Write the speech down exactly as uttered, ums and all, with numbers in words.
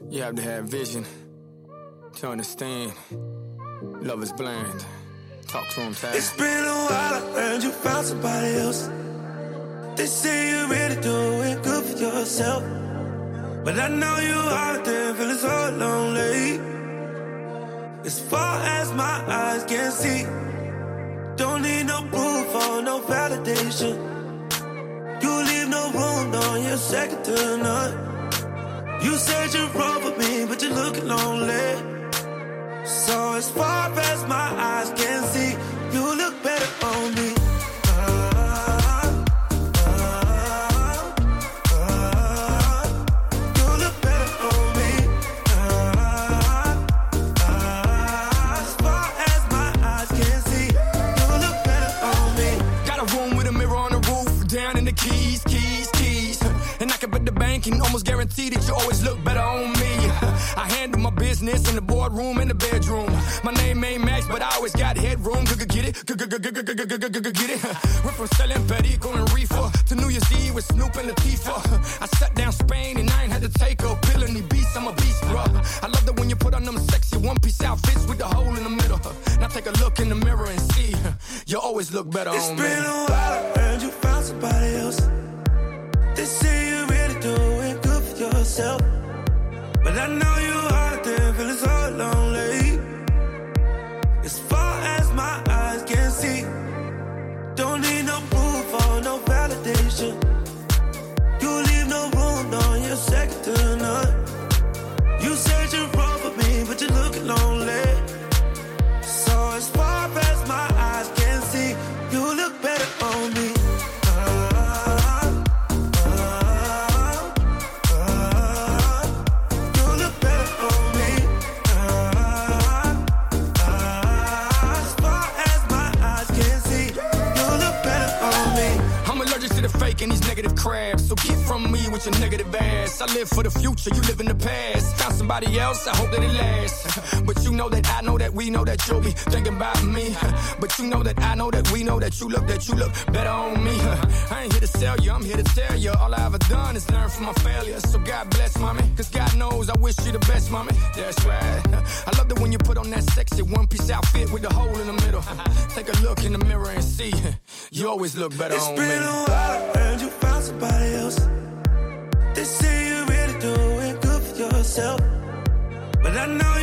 You have to have vision to understand. Love is blind. Talk to him, Ty. It's been a while, I heard you found somebody else. They say you're ready to do it good for yourself. But I know you out there feeling so lonely. As far as my eyes can see, don't need no proof or no validation. You leave no room, no, you're second to none. You said you're wrong for me, but you're looking lonely. So as far as my eyes can see, you look better on me. Can almost guarantee that you always look better on me. I handle my business in the boardroom and the bedroom. My name ain't Max, but I always got headroom. Get it? Get it? Went from selling Perico and reefer to New Year's Eve with Snoop and Latifah. I sat down Spain and I ain't had to take a pill in the beast. I'm a beast, bro. I love that when you put on them sexy one-piece outfits with the hole in the middle. Now take a look in the mirror and see you always look better it's on me. It's been a while, I heard you found somebody else. They say you're ready to do it good for yourself. But I know you out there feeling so lonely. As far as my eyes can see, don't need no proof or no validation. You leave no room, no, you're second to none. You said you're wrong for me, but you're looking lonely. So as far as my eyes can see, you look better on me. And these negative crabs, so get from me with your negative ass. I live for the future, you live in the past. Found somebody else, I hope that it lasts. But you know that I know that we know that you'll be thinking about me. But you know that I know that we know that you look, that you look better on me. I ain't here to sell you, I'm here to tell you. All I ever done is learn from my failures. So God bless, mommy, cause God knows I wish you the best, mommy. That's right. I love that when you put on that sexy one-piece outfit with the hole in the middle. Take a look in the mirror and see you always look better it's on me. It's been a while, I heard you found somebody else. They say you're ready to do it good for yourself. But I know you